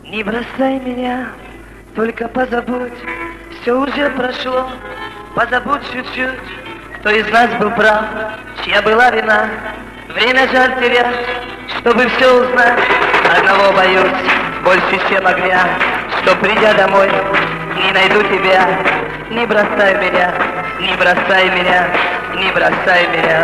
Не бросай меня, только позабудь, все уже прошло, позабудь чуть-чуть, кто из нас был прав, чья была вина. Время жаль терять, чтобы все узнать, одного боюсь больше, чем огня, что придя домой, не найду тебя. Не бросай меня, не бросай меня, не бросай меня.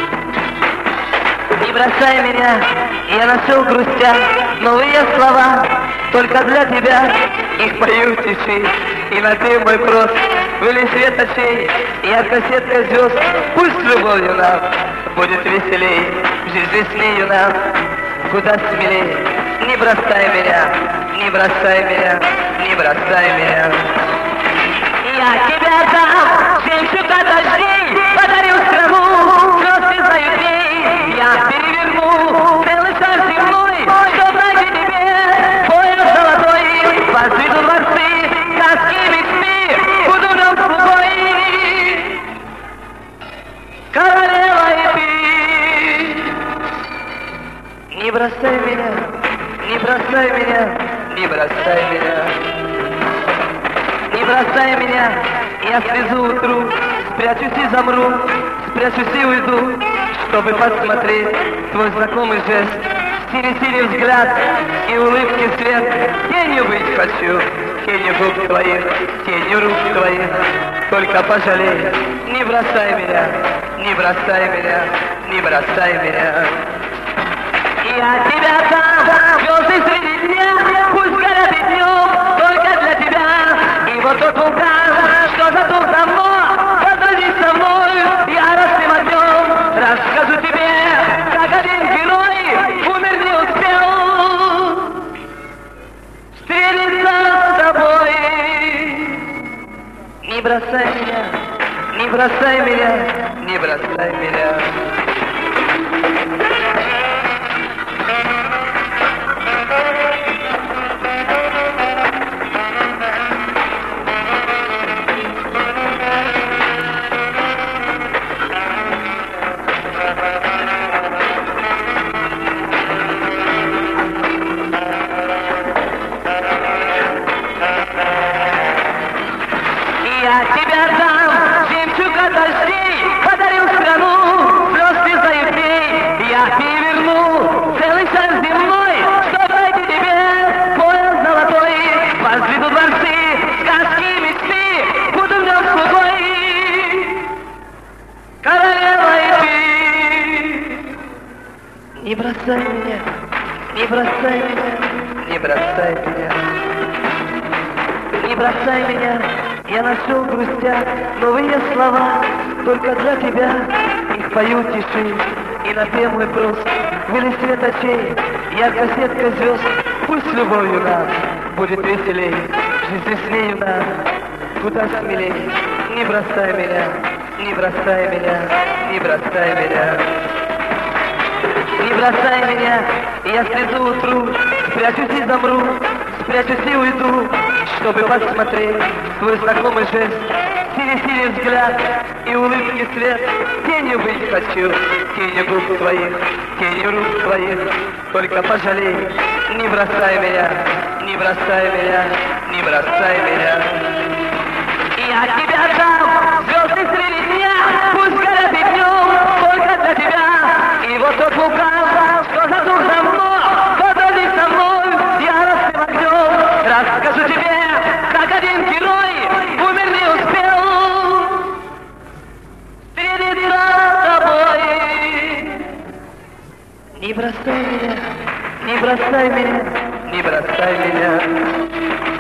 Не бросай меня, я нашел грустя новые слова, только для тебя их пою в тиши. И на ты мой прост, выли свет очей, ярко сетка звезд, пусть с любовью нам будет веселей, в жизни с нею нам куда смелей. Не бросай меня, не бросай меня, не бросай меня. Я тебя дам, жемчуг от дождей, подарю страну, слез из ютей. Я переверну целый шар земной, чтоб найти тебе пояс золотой. Возведу дворцы, сказки, мечты, буду в нем слугой. Королева и ты. Не бросай меня, не бросай меня, не бросай меня. Не бросай меня, я слезу утру, спрячусь и замру, спрячусь и уйду, чтобы посмотреть твой знакомый жест, синий-синий взгляд и улыбки свет. Тенью быть хочу, тенью губ твоих, тенью рук твоих, только пожалей. Не бросай меня, не бросай меня, не бросай меня. Я тебя дам, звезды среди дня, пусть горят и днем, только для тебя. И вот тот вулкан, что задул давно, подожди со мной, яростным огнем. Расскажу тебе, как один герой умер, не успел встретиться с тобой. Не бросай меня, не бросай меня, не бросай меня. Я тебя дам, жемчуг от дождей, подарю страну, слез из ютей. Я переверну целый шар земной, чтоб найти тебе пояс золотой. Возведу дворцы, сказки, мечты, буду в нем слугой. Королева и ты. Не бросай меня, не бросай меня, не бросай меня. Не бросай меня, я нашел грустя новые слова, только для тебя их пою в тиши. И напев мой прост, выли свет очей, ярко сетка звезд, пусть с любовью нам будет веселей, в жизни с нею нам куда смелей. Не бросай меня, не бросай меня, не бросай меня. Не бросай меня, я слезу утру, спрячусь и замру, спрячусь и уйду, чтобы посмотреть твой знакомый жест, синий-синий взгляд и улыбки свет. Тенью быть хочу, тенью губ твоих, тенью рук твоих, только пожалей. Не бросай меня, не бросай меня, не бросай меня. Я тебя дам, звезды среди дня, пусть горят и днем, только для тебя. И вот тот вулкан, что задул давно, подойди со мной, яростным огнем. Расскажу тебе, как один герой умер, не успел встретиться с тобой. Не бросай меня, не бросай меня, не бросай меня.